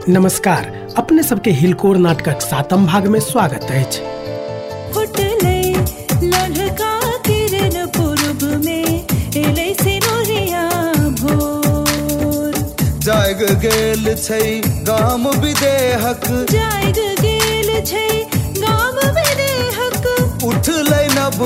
नमस्कार, अपने सबके हिलकोर नाटकक 7म भाग में स्वागत अछि। जाग गेल छै गाम विदेहक, जाग गेल छै गाम विदेहक, उठलै नभ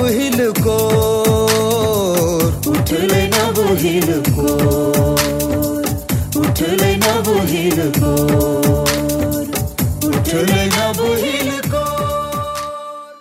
हिलकोर, उठलै नभ हिलकोर, उठलै नभ हिलकोर, उठलै नभ हिलकोर।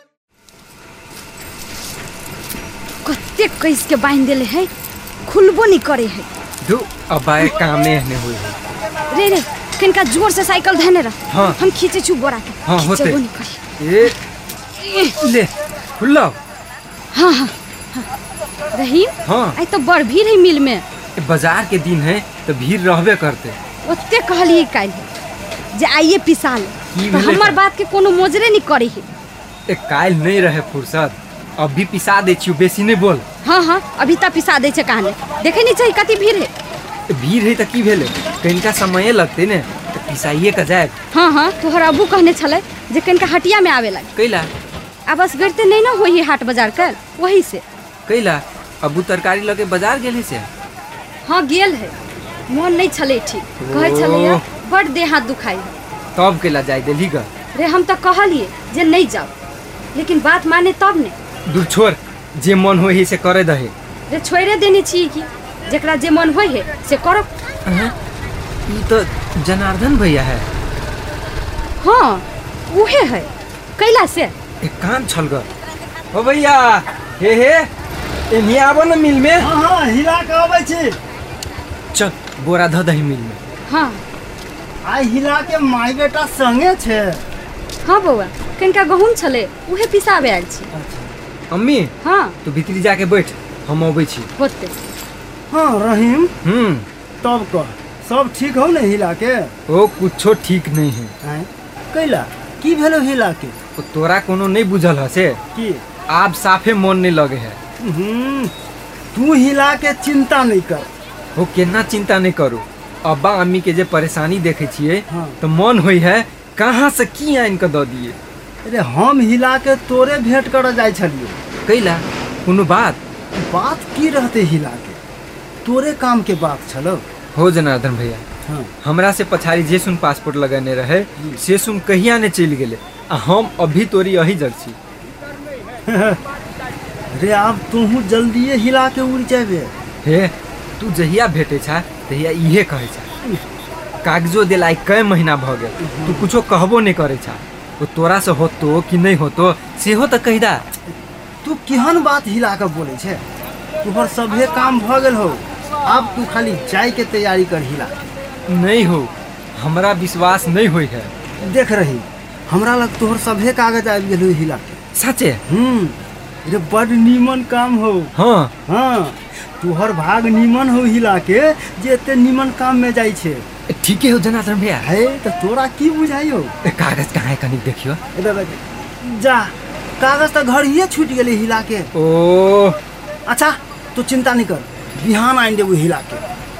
कते कैस के बांध देले है, खुलबो नहीं करे है। दू अबाए कामे ने होई है। रे रे कनका जोर से साइकिल धने रह। हाँ। हम खींचे छु बोरा के। हाँ होते। नहीं करी। ए ले खुल्ला। हाँ हाँ हाँ। रहीम। हाँ। आई तो बड़ भीड़ है मिल में। बाजार के दिन है तो भीड़ रहबे करते। ओते कहलिए काल जे आइए पिसाल। तो हमार बात के कोनो मोजरे नहीं करे है। ए काल नहीं रहे फुर्सत, अभी पिसा दे छियो, बेसी नहीं बोल। हाँ हाँ अभी तक पिसा दे छे कहां ने। देखे नहीं चाहिए कति भीड़ है। भीड़ है तो की भेले, कनका समय लगते ने तो पिसाइए का जाए। हाँ हाँ तोहर अबू कहने छले जे कनका हटिया में आवे लगे। कैला अब बस गरते नहीं ना होई हाट बाजार कल वही से। कैला अबू तरकारी लगे बाजार गेले से। हाँ गेल है, मन नहीं छले ठीक। कहे छले यार बड़ देह हाथ दुखाई है। तब कैला जाए देली ग। रे हम तो कहलिए जे नहीं जाओ, लेकिन बात माने तब ने। दूर छोड़, जे मन होई से करे दहे। रे छोड़े देने छी की जेकरा जे मन होई है से करो। ई तो जनार्दन भैया है। हाँ उहे है। कैला से एक काम छल ग। ओ भैया हे एनी आबो न मिल में। हाँ हिला के आबै छी। चल बोरा ध दही मिल में। हाँ आई हिला के माई बेटा संगे छे। हाँ बउआ कनका गहुम छले उहे पिसाबे आयल छी। अम्मी हाँ तू भीतरी जाके बैठ, हम अबै छी। होते। हाँ रहीम तब कह सब ठीक हो न हिला के। ओ कुछो ठीक नहीं है। आय कैला की भेलो हिला के। ओ तोरा कोनो नहीं बुझल हसे की आप साफे मन नहीं लगे है। तू हिला के चिंता नहीं कर। ओ केना चिंता नहीं करू, अब्बा अम्मी के जे परेशानी देखे छिए हाँ। तो मन होई है कहाँ से की आइन के द दिए। अरे हम हिला के तोरे भेंट कर जाय छलियो। कैला कोनो बात की रहते हिला के, तोरे काम के बात छलो। हो जनार्दन भैया। हाँ। हमरा से पछाड़ी जे सुन पासपोर्ट लगाने रहे से सुन कहिया ने चल गेले, आ हम अभी तोरी यही जग छी। रे अब तू जल्दी हिला के उड़ जाबे। हे तू जहिया भेटे छा तहिया इहे कहे छा। कागजो दिलाई कई महीना भ गेल, तू कुछो कहबो नहीं करे छा। वो तोरा से होतो कि नहीं होतो सेहो तो कह दा। तू केहन बात हिला के बोले छे। तुहर सभे काम भ गेल हो, अब तू खाली जाय के तैयारी कर हिला। नहीं हो, हमरा विश्वास नहीं होई है। देख रही हमरा लग तोहर सभे कागज आबि गेल हो हिला के। सचे रे बड़ नीमन काम हो। हाँ हाँ तुहर भाग नीमन हो हिला के जे एते नीमन काम में जाय छे। ठीक है हो जनार्दन भैया। है तो तोरा की बुझाइयो। कागज कहाँ है कनी देखियो। जा कागज तो घर ही छूट गेले हिला के। ओ अच्छा तू चिंता नहीं कर, बिहान आइन देबो हिला के।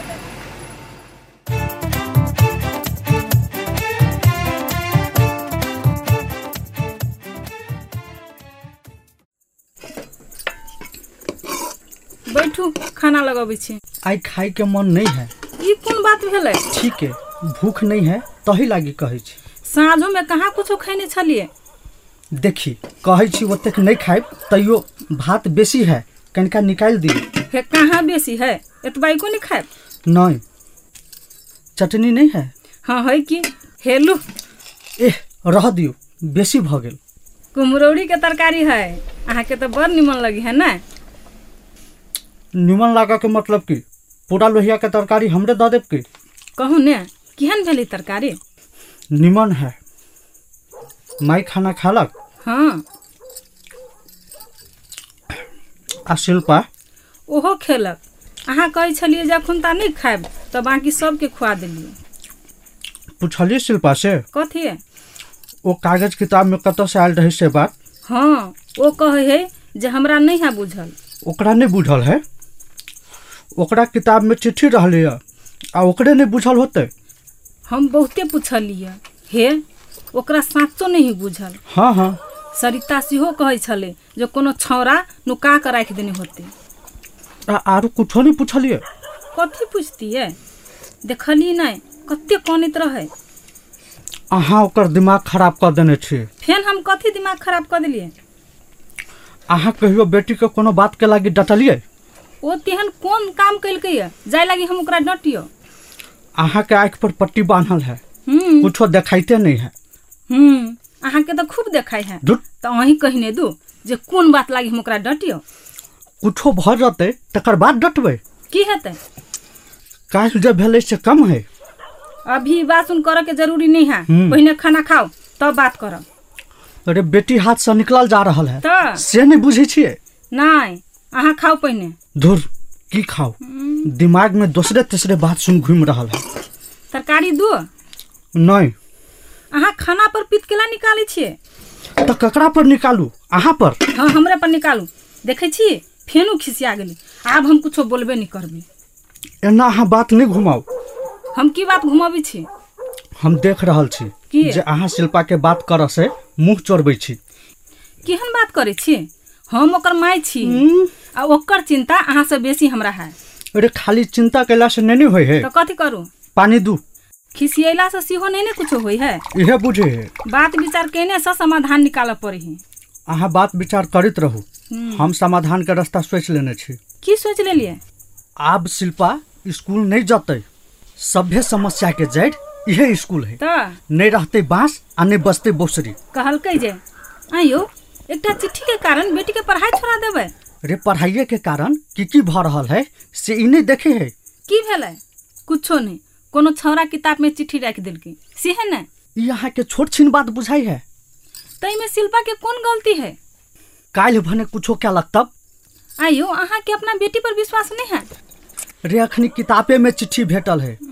बैठू खाना लगाबै छी। आई खाए के मन नहीं है। ई कोन बात भेलै। ठीक है भूख नहीं है तही लागी कहै छी। साँझो में कहाँ कुछो खैने छलिए। देखी कहै छी ओतेक नहीं खाइब, तैयो भात बेसी है, कनिका निकाल दी। हे कहाँ बेसी है, एतबाई को नहीं खाए। नहीं चटनी नहीं है। हाँ है कि हेलू रह दियो, बेसी भ गेल। कुम्हरौरी के तरकारी है, अहाँ के तो बड़ निमन लगी है ना। निमन लागा के मतलब की पूरा लोहिया के तरकारी हमरे द देब की। कहू ने केहन भेली तरकारी। निमन है। माई खाना खालक। हाँ आ शिल्पा ओहो खेलक। अहाँ कहै छलिए जे अखुन ता नहीं खाएब तो बाकी सबके खुआ देलिए। पूछलिए शिल्पा से कथी है? वो कागज किताब में कत से आयल रही से बात। हाँ वो कहे है जे हमरा नहीं है बुझल। ओकरा नहीं बुझल है, ओकरा किताब में चिट्ठी रहले आ ओकरे नहीं बुझल होते। हम बहुते पूछलिए हे ओकरा साँचो नहीं बुझल। हाँ हाँ सरिता सेहो कहै छले जे कोनो छौरा नुका के राखि देने होते। आरो कुछो नहीं पूछलिए? कथी पूछतिए? देखली नहीं कते कानैत रहे। अहाँ ओकर दिमाग खराब कर देने छिए। फेन हम कथी दिमाग खराब कर देलिए? अहाँ कहियो बेटी के कोनो बात के लागी डटलिए? ओ तेहन कोन काम कैलकै जाय लागी हम ओकरा डटियो? अहाँ के आँख पर पट्टी बांधल है, कुछो देखाइते नहीं है। अहाँ के तो खूब देखाई है। झूठ। तो अहीं कहने दू जे कोन बात लागी हम ओकरा डटियो? कुछो भ जते तकर बाद डटबै। की हेतै? काहे जे भेलै से कम है। अभी बात सुन करे के जरूरी नहीं है, पहले खाना खाओ तब बात करो। अरे बेटी हाथ से निकलल जा रहल है तो से नहीं बुझे छिए? नहीं अहाँ खाओ पहले। धुर की खाओ, दिमाग में दूसरे तीसरे बात सुन घूम रहल है। तरकारी दू। नहीं अहाँ खाना पर पीत केला निकालै छिए? तो ककरा पर निकालू? अहाँ पर? हाँ हमरे पर निकालू। देखे छी फेनू खिसिया गेली। आब हम कुछो बोलबे नहीं करबी। एना अहाँ बात नहीं घुमाओ। हम की बात घुमाबी छी? हम देख रहल छी जे अहाँ शिल्पा के बात करऽ से मुंह चोरबै छी। केहन बात करे छी? हम ओकर माय छी आ ओकर चिंता अहाँ से बेसी हमरा है। अरे खाली चिंता कैला से नहीं होय है। तो कथी करू? पानी दू। खिसियला से सीहो नहीं कुछो होय है। इहे बुझे है। बात विचार केने से समाधान निकाल पड़े है। अहाँ बात विचार करत रहू, हम समाधान के रास्ता सोच लेने छी। की सोच लेलिए? आब शिल्पा स्कूल नहीं जतै। सभ्य समस्या के जड़ इहे स्कूल है। तो नहीं रहते बांस आ नहीं बजते बोसरी। कहलकै जे आइयो एकटा चिट्ठी के कारण बेटी के पढ़ाई छोड़ा देबै। रे पढ़ाइए के कारण की भ रहल है से ई नहीं देखे है। की भेलै? कुछो नहीं, कोनो छौरा किताब में चिट्ठी रख देलकै से है ना। यहाँ के छोट छीन बात बुझाई है। तई में शिल्पा के कौन गलती है? काल भने कुछो क्या लगता? आइयो अहाँ के अपना बेटी पर विश्वास नहीं है? रे अखनी किताबे में चिट्ठी भेटल है,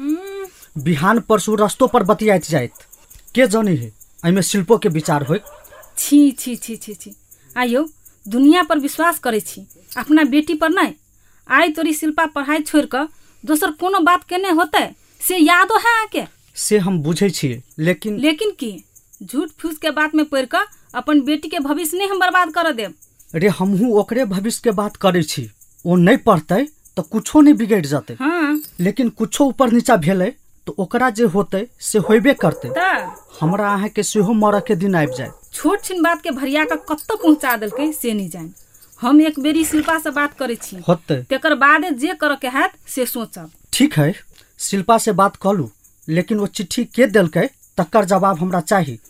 बिहान परसू रस्तों पर बतियात जाइत। के जानी है एमे शिल्पो के विचार होय। छी छी छी छी छी। आइयो दुनिया पर विश्वास करे छी, अपना बेटी पर नहीं। आई तोरी शिल्पा पढ़ाई छोड़ कर दोसर कोनो बात केने होते से यादो है आके? से हम बुझे छिए, लेकिन की झूठ फूस के बात में पड़ कर अपन बेटी के भविष्य नहीं हम बर्बाद कर देब। रे हमहू ओकरे भविष्य के बात करे छी। ओ नहीं पढ़ते तो कुछो नहीं बिगड़ जाते। हाँ। लेकिन कुछो ऊपर नीचा भेले तो ओकरा जे होते से होबे करते। हमरा अहाँ के सेहो मरऽ के दिन आबि जाए। छोट छिन बात के भरिया का कत्तो पहुंचा देलकै से नहीं जान। हम एक बेरी शिल्पा से बात करे छी, होते तेकर बाद जे करे के हैत से सोचब। ठीक है, शिल्पा से बात कलू, लेकिन वो चिट्ठी के देलकै तकर जवाब हमरा चाहिए।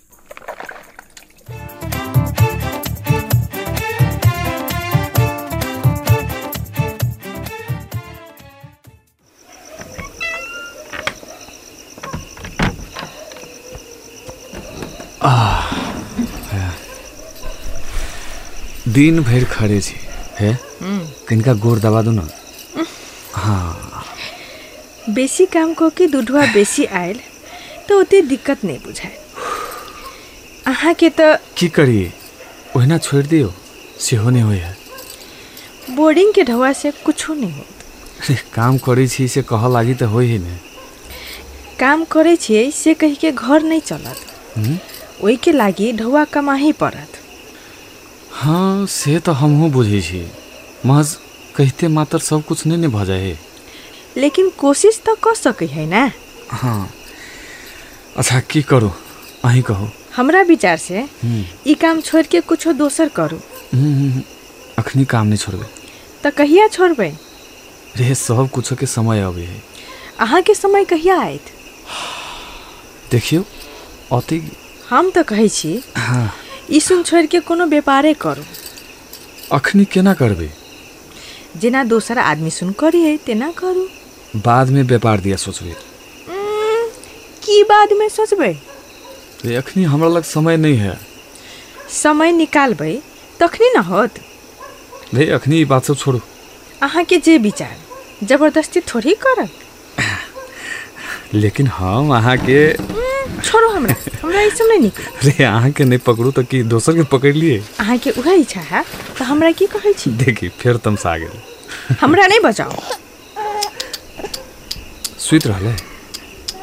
दिन भर खड़े छी है, किनका गोर दबा दो ना। हाँ बेसी काम को के दूधवा बेसी आयल तो उते दिक्कत नहीं बुझाए। अहाँ के तो की करिए ओहिना छोड़ दियो सेहो नहीं होय है। बोर्डिंग के ढवा से कुछ नहीं हो। काम करे छी से कह लागी तो होय है ने। काम करे छिए से कही के घर नहीं चलत, ओई के लागी ढवा कमाही पड़त। हाँ से तो हमहू बुझे छी, महज कहते मात्र सब कुछ नहीं भ जाए है। लेकिन कोशिश तो कर सके है ना। हाँ अच्छा की करो अही कहो। हमरा विचार से ई काम छोड़ के कुछ दोसर करू। अखनी काम नहीं छोड़बे तो कहिया छोड़बे? रे सब कुछ के समय आवे है। अहाँ के समय कहिया आयत? देखियो अति हम तो कहे छी हाँ ई सुन छोड़ के कोनो व्यापारे करू। अखनी केना करबे? जेना दोसर आदमी सुन करी है तेना करू। बाद में व्यापार दिया सोचबे। की बाद में सोचबे? रे अखनी हमरा लग समय नहीं है। समय निकालबे तखनी न होत। रे अखनी बात सब छोड़ो। अहाँ के जे विचार जबरदस्ती थोड़ी करब। लेकिन हम अहाँ के छोड़ो हमरा ई सब नहीं निकल। रे अहाँ के नहीं पकड़ू तो की दोसर के पकड़ लिए? अहाँ के उहे इच्छा है तो हमरा की कहै छी? देखी फिर तमसा गेल। हमरा नहीं बचाओ। सुइत रहले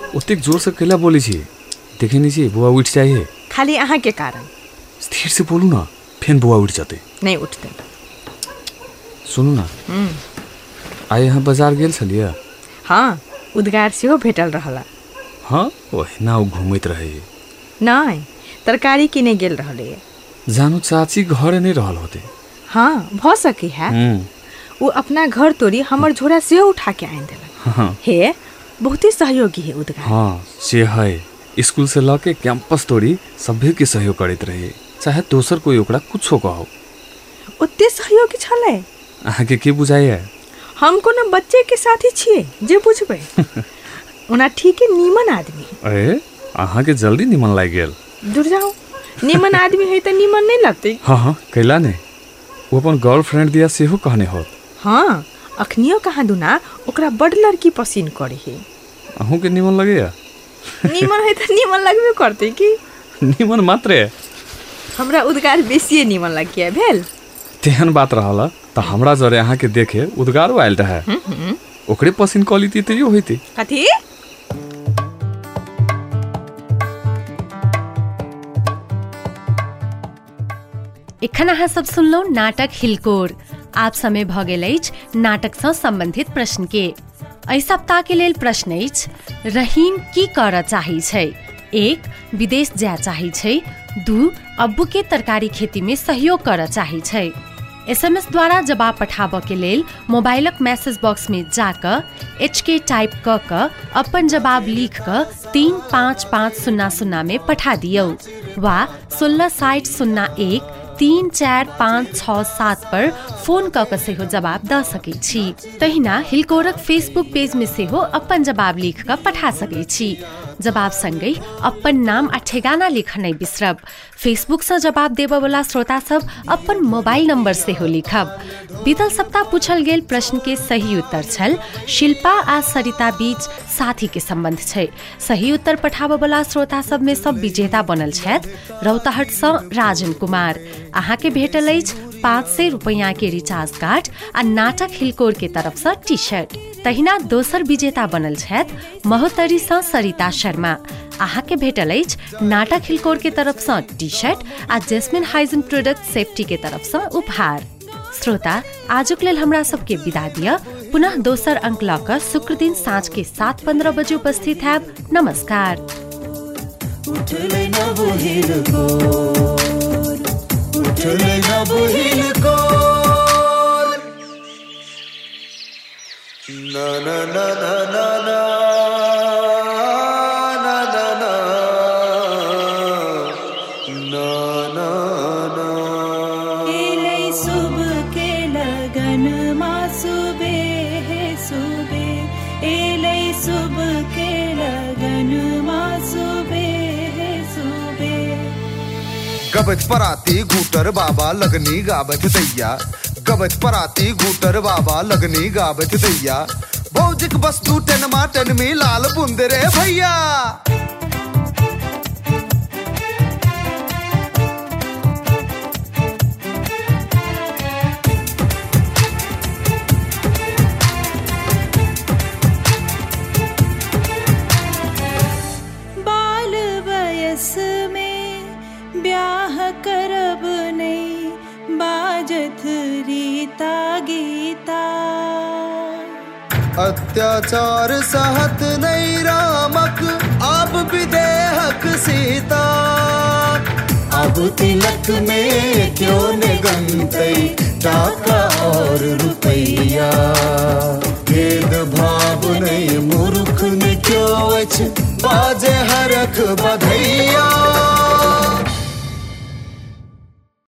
ओतेक जोर से कैला बोली छी? देखे नहीं छी बुआ उठ जाइए। खाली अहाँ के कारण। स्थिर से बोलू ना, फेन बुआ उठ जाते। नहीं उठते। सुनू ना, आइ यहाँ बाजार गेल छलिए? हाँ, उद्गार सेहो भेटल रहला। हाँ, ओहिना घूमैत रहे। नहीं, तरकारी किने गेल रहले। जानू चाची घर नहीं रहल होते। हाँ, भ सकी है। वो अपना घर तोड़ी हमर झोरा से उठा के आइन देलक। हाँ। हे बहुते सहयोगी है उद्गार। हाँ, से है। स्कूल से लके कैंपस तोड़ी सभी के सहयोग करते रहे, चाहे दोसर कोई ओकरा कुछो कहो। ओते सहयोगी छले। अहाँ के बुझाइए? हम कोनो बच्चे के साथी छिए जे बुझबे। उना ठीक है, नीमन आदमी। अरे अहाँ के जल्दी नीमन लाग गेल। दूर जाओ, नीमन आदमी है तो नीमन नहीं लगते। हाँ, कैला ने वो अपन गर्लफ्रेंड दिया सेहो कहने होत। हाँ, अखनियो कहाँ दुना ओकरा बड़ लड़की पसीन करे है। अहू के नीमन लगेया? नीमन है तो नीमन लगबे करते की। नीमन मात्रे हमरा उद्गार बेसी नीमन लग गया भेल। तेहन बात रहला त हमरा जरे अहाँ के देखे उद्गारो आयल रहे। ओकरे पसीन क्वालिटी त यो होइते। कथी? एखन अहाँ सब सुनलौ नाटक हिलकोर। आप समय भ गेल अछि नाटक सँ संबंधित प्रश्न के। एहि सप्ताह के लेल प्रश्न अछि, रहीम की करऽ चाही छै? 1. विदेश जाय चाही छै। 2. अब्बू के तरकारी खेती में सहयोग करऽ चाही छै। SMS द्वारा जवाब पठाबऽ के लेल मोबाइलक मैसेज बॉक्स में जाकर HK टाइप क के अपन जवाब लिख कर 35500 में पठा दियौ वा 166001 34567 पर फोन क के सेहो जवाब द सकै छी। तहिना हिलकोरक फेसबुक पेज में सेहो अपन जवाब लिख के पठा सकै छी। जवाब संगै अपन नाम आ ठेगाना लिख नहीं बिसरब। फेसबुक से जवाब देबऽ वाला श्रोता सब अपन मोबाइल नंबर सेहो लिखब। बीतल सप्ताह पूछल गेल प्रश्न के सही उत्तर छल शिल्पा आ सरिता बीच साथी के संबंध छै। सही उत्तर पठाबऽ वाला श्रोता सब में सब विजेता बनल छथि रौताहट सँ राजन कुमार। अहाँ के भेटल अछि 500 रुपैया के रिचार्ज कार्ड आ नाटक हिलकोर के तरफ से टी शर्ट। तहिना दोसर विजेता बनल छथि महोत्तरी सँ सरिता शर्मा। अहाँ के भेटल अछि नाटक हिलकोर के तरफ से टी शर्ट आ जैस्मिन हाइजिन प्रोडक्ट सेफ्टी के तरफ से उपहार। श्रोता, आजुक लेल हमरा सबके विदा दिया। पुनः दोसर अंक ल क शुक्र दिन साँझ के 7:15 बजे उपस्थित हैब। नमस्कार। उठले न बुहिल कोर, ना ना ना ना ना ना ना ना ना ना ना ना। एलै सुबह के लगन मा सुबह है सुबह, एलै सुबह के लगन मा सुबह है सुबह। गबत पराती घूटर बाबा लगनी गाबत दैया, गबत पराती घूटर बाबा लगनी गाबत दैया। भौजिक वस्तु टनमा टनमी लाल बुंदरे भैया। बाल वयस में ब्याह करब नहीं, बाजत रीता गीता। अत्याचार सहत नहीं रामक, अब विदेहक सीता। अब तिलक में क्यों निगंते टाका और रुपैया। भेद भाव नहीं मूर्ख में क्यों बाजे हरख बधैया।